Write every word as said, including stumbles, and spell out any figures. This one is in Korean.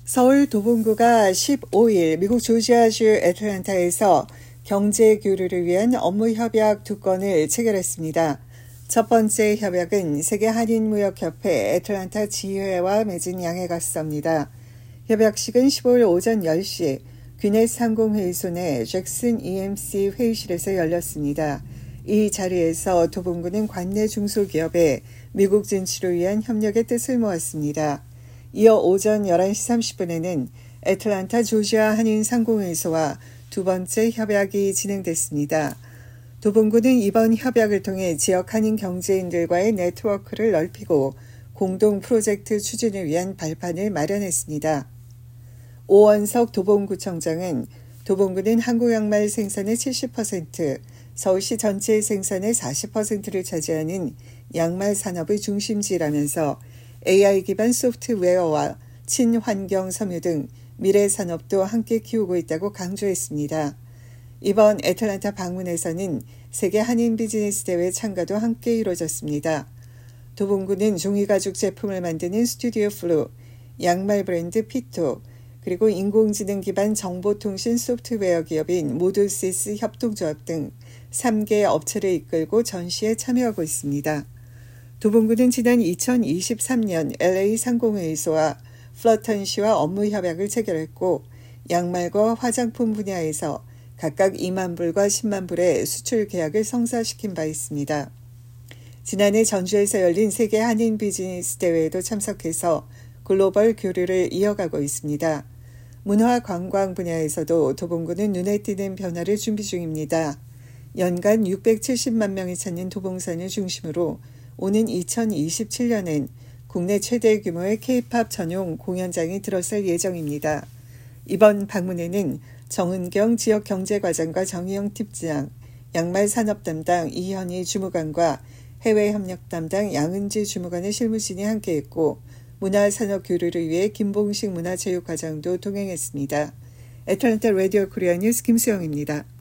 서울 도봉구가 십오일 미국 조지아주 애틀랜타에서 경제 교류를 위한 업무 협약 두 건을 체결했습니다. 첫 번째 협약은 세계 한인무역협회 애틀랜타 지회와 맺은 양해각서입니다. 협약식은 십오일 오전 열 시 귀넷 상공회의소 내 잭슨 이엠씨 회의실에서 열렸습니다. 이 자리에서 도봉구는 관내 중소기업의 미국 진출을 위한 협력의 뜻을 모았습니다. 이어 오전 열한 시 삼십 분에는 애틀랜타 조지아 한인 상공회의소와 두 번째 협약이 진행됐습니다. 도봉구는 이번 협약을 통해 지역 한인 경제인들과의 네트워크를 넓히고 공동 프로젝트 추진을 위한 발판을 마련했습니다. 오원석 도봉구청장은 도봉구는 한국 양말 생산의 칠십 퍼센트, 서울시 전체 생산의 사십 퍼센트를 차지하는 양말 산업의 중심지라면서 에이아이 기반 소프트웨어와 친환경 섬유 등 미래 산업도 함께 키우고 있다고 강조했습니다. 이번 애틀랜타 방문에서는 세계 한인 비즈니스 대회 참가도 함께 이루어졌습니다. 도봉구는 종이가죽 제품을 만드는 스튜디오 플루, 양말 브랜드 피토, 그리고 인공지능 기반 정보통신 소프트웨어 기업인 모두시스 협동조합 등 세 개 업체를 이끌고 전시에 참여하고 있습니다. 도봉구는 지난 이천이십삼 년 엘에이 상공회의소와 플러턴시와 업무 협약을 체결했고 양말과 화장품 분야에서 각각 이만 불과 십만 불의 수출 계약을 성사시킨 바 있습니다. 지난해 전주에서 열린 세계 한인 비즈니스 대회에도 참석해서 글로벌 교류를 이어가고 있습니다. 문화 관광 분야에서도 도봉구는 눈에 띄는 변화를 준비 중입니다. 연간 육백칠십만 명이 찾는 도봉산을 중심으로 오는 이천이십칠 년엔 국내 최대 규모의 K-팝 전용 공연장이 들어설 예정입니다. 이번 방문에는 정은경 지역경제과장과 정희영 팀장, 양말 산업 담당 이현희 주무관과 해외협력 담당 양은지 주무관의 실무진이 함께했고 문화산업 교류를 위해 김봉식 문화체육과장도 동행했습니다. 애틀랜타 라디오 코리아 뉴스 김수영입니다.